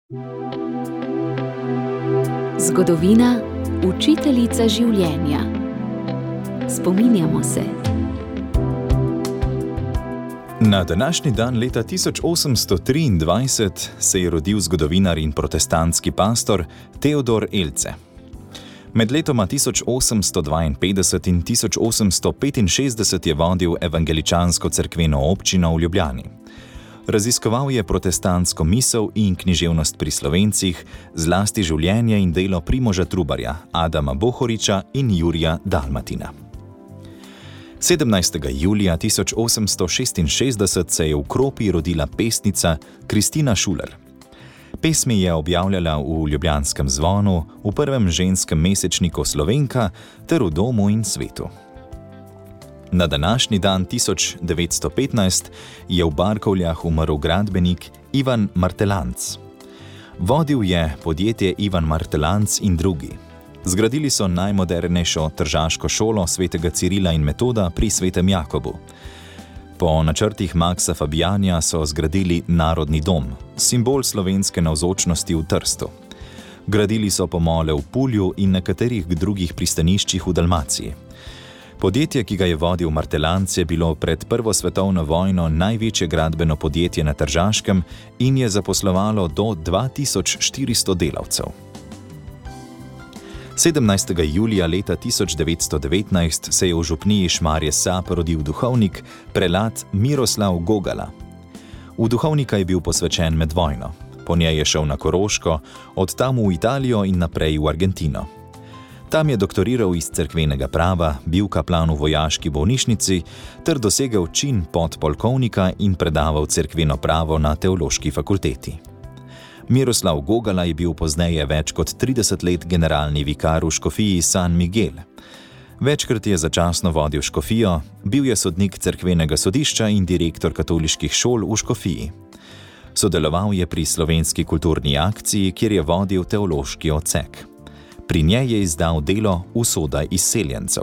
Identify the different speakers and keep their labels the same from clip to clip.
Speaker 1: Zgodovina, učiteljica življenja. Spominjamo se.
Speaker 2: Na današnji dan leta 1823 se je rodil zgodovinar in protestantski pastor Teodor Elze. Med letoma 1852 in 1865 je vodil evangeličansko cerkveno občino v Ljubljani. Raziskoval je protestantsko misel in književnost pri Slovencih, zlasti življenje in delo Primoža Trubarja, Adama Bohoriča in Jurija Dalmatina. 17. julija 1866 se je v Kropi rodila pesnica Kristina Šuler. Pesmi je objavljala v Ljubljanskem zvonu, v prvem ženskem mesečniku Slovenka ter v Domu in svetu. Na današnji dan 1915 je v Barkovljah umrl gradbenik Ivan Martelanc. Vodil je podjetje Ivan Martelanc in drugi. Zgradili so najmodernejšo tržaško šolo svetega Cirila in Metoda pri svetem Jakobu. Po načrtih Maxa Fabijanja so zgradili Narodni dom, simbol slovenske navzočnosti v Trstu. Gradili so pomole v Pulju in nekaterih drugih pristaniščih v Dalmaciji. Podjetje, ki ga je vodil Martelanc, je bilo pred Prvo svetovno vojno največje gradbeno podjetje na Tržaškem in je zaposlovalo do 2400 delavcev. 17. julija leta 1919 se je v župniji Šmarje Sap rodil duhovnik, prelat Miroslav Gogala. V duhovnika je bil posvečen med vojno. Po njej je šel na Koroško, od tam v Italijo in naprej v Argentino. Tam je doktoriral iz cerkvenega prava, bil kaplan v vojaški bolnišnici ter dosegel čin podpolkovnika in predaval cerkveno pravo na teološki fakulteti. Miroslav Gogala je bil pozneje več kot 30 let generalni vikar v škofiji San Miguel. Večkrat je začasno vodil škofijo, bil je sodnik cerkvenega sodišča in direktor katoliških šol v škofiji. Sodeloval je pri slovenski kulturni akciji, kjer je vodil teološki odsek. Pri njej je izdal delo Usoda izseljencev.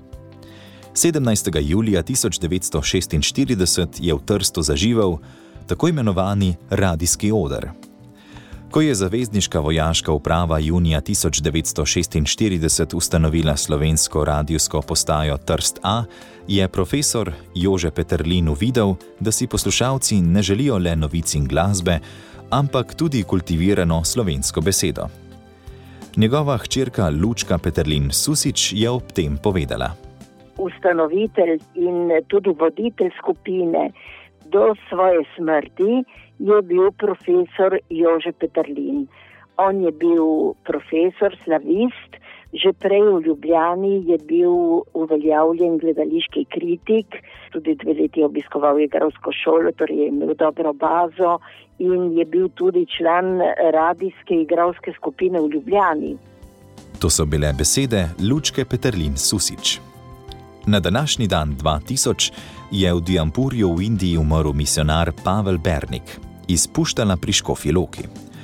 Speaker 2: 17. julija 1946 je v Trstu zaživel tako imenovani radijski oder. Ko je zavezniška vojaška uprava junija 1946 ustanovila slovensko radijsko postajo Trst A, je profesor Jože Peterlin uvidel, da si poslušalci ne želijo le novic in glasbe, ampak tudi kultivirano slovensko besedo. Njegova hčerka Lučka Peterlin Susič je ob tem povedala.
Speaker 3: Ustanovitelj in tudi voditelj skupine do svoje smrti je bil profesor Jože Peterlin. On je bil profesor, slavist, že prej v Ljubljani je bil uveljavljen gledališki kritik, tudi 2 leti obiskoval igralsko šolo, torej je imel dobro bazo in je bil tudi član radijske igralske skupine v Ljubljani.
Speaker 2: To so bile besede Lučke Peterlin Susič. Na današnji dan 2000 je v Dijampurju v Indiji umrl misionar Pavel Bernik iz Puštala pri Škofji Loki.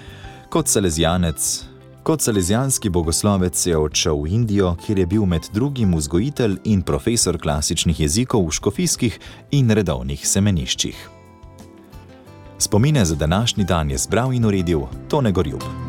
Speaker 2: Kot salezjanski bogoslovec je odšel v Indijo, kjer je bil med drugim vzgojitelj in profesor klasičnih jezikov v škofijskih in redovnih semeniščih. Spomine za današnji dan je zbral in uredil Tone Gorjub.